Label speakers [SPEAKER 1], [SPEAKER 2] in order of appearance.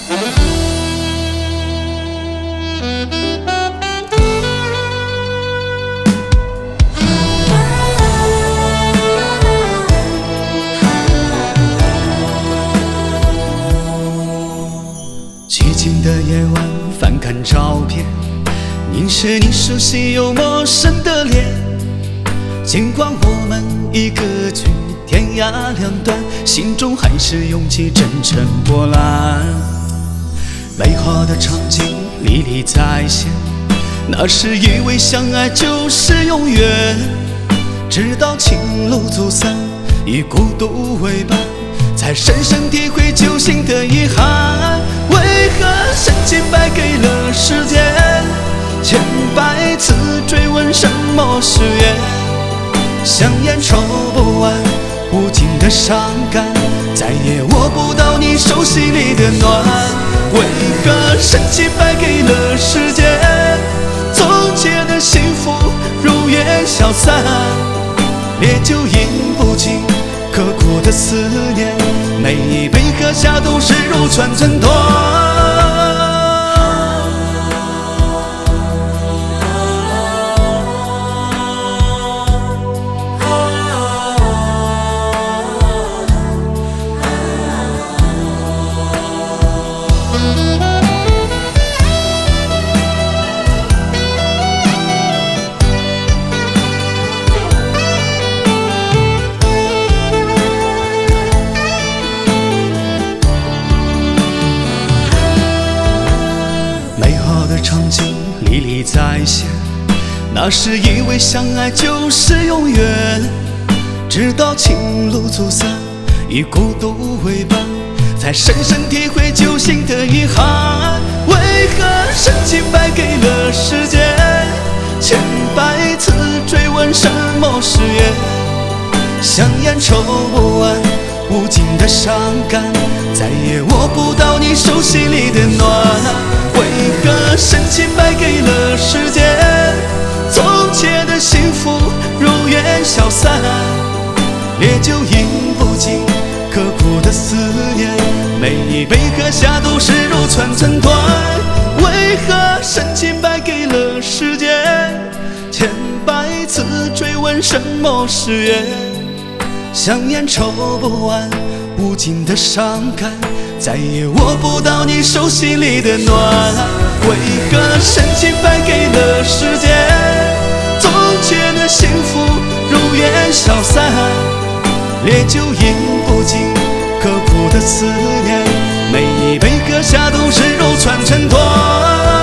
[SPEAKER 1] 寂静的夜晚，翻看照片，凝视你熟悉又陌生的脸。尽管我们已各居天涯两端，心中还是涌起阵阵波澜。美好的场景历历在现，那时以为相爱就是永远，直到情路走散，以孤独为伴，才深深体会旧情的遗憾。为何深情败给了时间？千百次追问什么是缘？香烟抽不完，无尽的伤感，再也握不到你手心里的暖。为何深情败给了时间？从前的幸福如烟消散，烈酒饮不尽，刻骨的思念，每一杯喝下都是如串成团。场景历历在现，那时以为相爱就是永远，直到情路走散，以孤独为伴，才深深体会旧情的遗憾。为何深情败给了时间？千百次追问什么是缘？香烟抽不完，无尽的伤感，再也握不到你手心里的暖。为何深情败给了时间？从前的幸福如烟消散，烈酒饮不尽，刻骨的思念，每一杯喝下都是如串成团。为何深情败给了时间？千百次追问什么是缘？香烟抽不完，无尽的伤感，再也握不到你手心里的暖。为何深情败给了时间？从前的幸福如烟消散，烈酒饮不尽，刻骨的思念，每一杯喝下都是如串成团。